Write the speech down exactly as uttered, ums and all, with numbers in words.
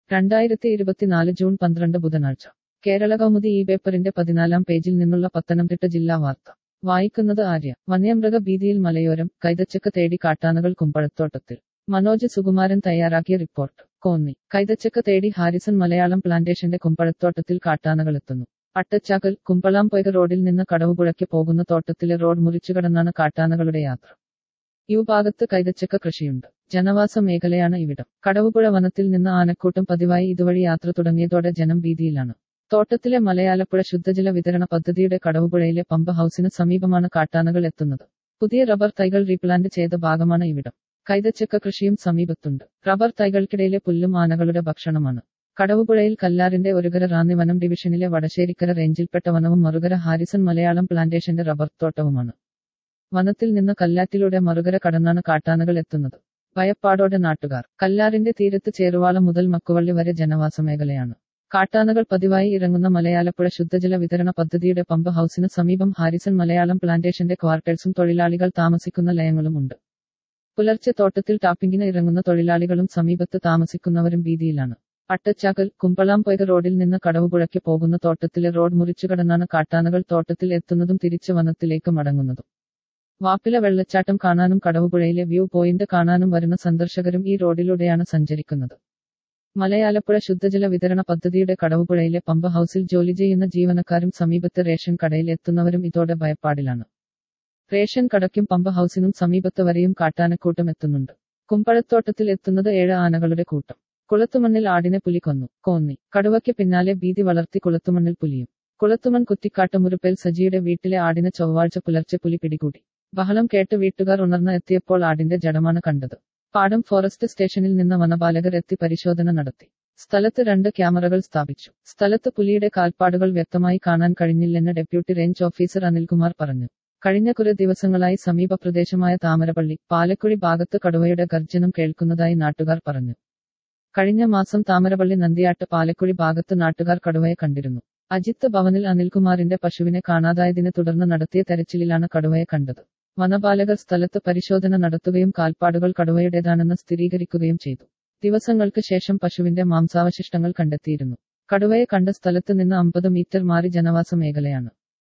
രണ്ടായിരത്തി ഇരുപത്തിനാല് ജൂൺ പന്ത്രണ്ട് ബുധനാഴ്ച കേരള കൗമുദി ഈ പേപ്പറിന്റെ പതിനാലാം പേജിൽ നിന്നുള്ള പത്തനംതിട്ട ജില്ലാ വാർത്ത വായിക്കുന്നത് ആര്യ. വന്യമൃഗ ഭീതിയിൽ മലയോരം, കൈതച്ചക്ക തേടി കാട്ടാനകൾ കുമ്പഴത്തോട്ടത്തിൽ. മനോജ് സുകുമാരൻ തയ്യാറാക്കിയ റിപ്പോർട്ട്. കോന്നി. കൈതച്ചക്ക തേടി ഹാരിസൺ മലയാളം പ്ലാന്റേഷന്റെ കുമ്പഴത്തോട്ടത്തിൽ കാട്ടാനകളെത്തുന്നു. അട്ടച്ചാക്കൽ, കുമ്പളാംപൊയ്ക റോഡിൽ നിന്ന് കടവുപുഴയ്ക്ക് പോകുന്ന തോട്ടത്തിലെ റോഡ് മുറിച്ചുകടന്നാണ് കാട്ടാനകളുടെ യാത്ര. ഈ ഭാഗത്ത് കൈതച്ചക്ക കൃഷിയുണ്ട്. ജനവാസ മേഖലയാണ് ഇവിടം. കടവുപുഴ വനത്തിൽ നിന്ന് ആനക്കൂട്ടം പതിവായി ഇതുവഴി യാത്ര തുടങ്ങിയതോടെ ജനം ഭീതിയിലാണ്. തോട്ടത്തിലെ മലയാലപ്പുഴ ശുദ്ധജല വിതരണ പദ്ധതിയുടെ കടവുപുഴയിലെ പമ്പ് ഹൌസിന് സമീപമാണ് കാട്ടാനകൾ എത്തുന്നത്. പുതിയ റബ്ബർ തൈകൾ റീപ്ലാന്റ് ചെയ്ത ഭാഗമാണ് ഇവിടം. കൈതച്ചക്ക കൃഷിയും സമീപത്തുണ്ട്. റബ്ബർ തൈകൾക്കിടയിലെ പുല്ലും ആനകളുടെ ഭക്ഷണമാണ്. കടവുപുഴയിൽ കല്ലാറിന്റെ ഒരുകര റാന്നി വനം ഡിവിഷനിലെ വടശ്ശേരിക്കര റേഞ്ചിൽപ്പെട്ട വനവും മറുകര ഹാരിസൺ മലയാളം പ്ലാന്റേഷന്റെ റബ്ബർ തോട്ടവുമാണ്. വനത്തിൽ നിന്ന് കല്ലാറ്റിലൂടെ മറുകര കടന്നാണ് കാട്ടാനകൾ എത്തുന്നത്. ഭയപ്പാടോടെ നാട്ടുകാർ. കല്ലാറിന്റെ തീരത്ത് ചേറുവാള മുതൽ മക്കുവള്ളി വരെ ജനവാസ മേഖലയാണ്. കാട്ടാനകൾ പതിവായി ഇറങ്ങുന്ന മലയാലപ്പുഴ ശുദ്ധജല വിതരണ പദ്ധതിയുടെ പമ്പ് ഹൌസിന് സമീപം ഹാരിസൺ മലയാളം പ്ലാന്റേഷന്റെ ക്വാർട്ടേഴ്സും തൊഴിലാളികൾ താമസിക്കുന്ന ലയങ്ങളും ഉണ്ട്. പുലർച്ചെ തോട്ടത്തിൽ ടാപ്പിംഗിന് ഇറങ്ങുന്ന തൊഴിലാളികളും സമീപത്ത് താമസിക്കുന്നവരും ഭീതിയിലാണ്. അട്ടച്ചാക്കൽ, കുമ്പളാംപൊയ്ക റോഡിൽ നിന്ന് കടവുപുഴയ്ക്ക് പോകുന്ന തോട്ടത്തിലെ റോഡ് മുറിച്ചുകടന്നാണ് കാട്ടാനകൾ തോട്ടത്തിൽ എത്തുന്നതും തിരിച്ച് വനത്തിലേക്ക് മടങ്ങുന്നതും. വാപ്പില വെള്ളച്ചാട്ടം കാണാനും കടവുപുഴയിലെ വ്യൂ പോയിന്റ് കാണാനും വരുന്ന സന്ദർശകരും ഈ റോഡിലൂടെയാണ് സഞ്ചരിക്കുന്നത്. മലയാലപ്പുഴ ശുദ്ധജല വിതരണ പദ്ധതിയുടെ കടവുപുഴയിലെ പമ്പ് ഹൌസിൽ ജോലി ചെയ്യുന്ന ജീവനക്കാരും സമീപത്ത് റേഷൻ കടയിൽ എത്തുന്നവരും ഇതോടെ ഭയപ്പാടിലാണ്. റേഷൻ കടയ്ക്കും പമ്പ് ഹൌസിനും സമീപത്ത് വരെയും കാട്ടാനക്കൂട്ടം എത്തുന്നുണ്ട്. കുമ്പഴത്തോട്ടത്തിൽ എത്തുന്നത് ഏഴ് ആനകളുടെ കൂട്ടം. കുളത്തുമണ്ണിൽ ആടിനെ പുലി കൊന്നു. കോന്നി. കടുവയ്ക്ക് പിന്നാലെ ഭീതി വളർത്തി കുളത്തുമണ്ണിൽ പുലിയും. കുളത്തുമൺ കുറ്റിക്കാട്ട് മുരുപ്പേൽ സജിയുടെ വീട്ടിലെ ആടിനെ ചൊവ്വാഴ്ച പുലർച്ചെ പുലി പിടികൂടി. ബഹളം കേട്ട് വീട്ടുകാർ ഉണർന്ന് എത്തിയപ്പോൾ ആടിന്റെ ജഡമാണ് കണ്ടത്. പാടം ഫോറസ്റ്റ് സ്റ്റേഷനിൽ നിന്ന് വനപാലകർ എത്തി പരിശോധന നടത്തി. സ്ഥലത്ത് രണ്ട് ക്യാമറകൾ സ്ഥാപിച്ചു. സ്ഥലത്ത് പുലിയുടെ കാൽപ്പാടുകൾ വ്യക്തമായി കാണാൻ കഴിഞ്ഞില്ലെന്ന് ഡെപ്യൂട്ടി റേഞ്ച് ഓഫീസർ അനിൽകുമാർ പറഞ്ഞു. കഴിഞ്ഞ കുറെ ദിവസങ്ങളായി സമീപ പ്രദേശമായ താമരപള്ളി, പാലക്കുഴി ഭാഗത്ത് കടുവയുടെ ഗർജനം കേൾക്കുന്നതായി നാട്ടുകാർ പറഞ്ഞു. കഴിഞ്ഞ മാസം താമരപള്ളി നന്ദിയാട്ട് പാലക്കുഴി ഭാഗത്ത് നാട്ടുകാർ കടുവയെ കണ്ടിരുന്നു. അജിത്ത് ഭവനിൽ അനിൽകുമാറിന്റെ പശുവിനെ കാണാതായതിനെ തുടർന്ന് നടത്തിയ തെരച്ചിലിലാണ് കടുവയെ കണ്ടത്. വനപാലകർ സ്ഥലത്ത് പരിശോധന നടത്തുകയും കാൽപ്പാടുകൾ കടുവയുടേതാണെന്ന് സ്ഥിരീകരിക്കുകയും ചെയ്തു. ദിവസങ്ങൾക്ക് ശേഷം പശുവിന്റെ മാംസാവശിഷ്ടങ്ങൾ കണ്ടെത്തിയിരുന്നു. കടുവയെ കണ്ട സ്ഥലത്ത് നിന്ന് അമ്പത് മീറ്റർ മാറി ജനവാസ മേഖലയാണ്.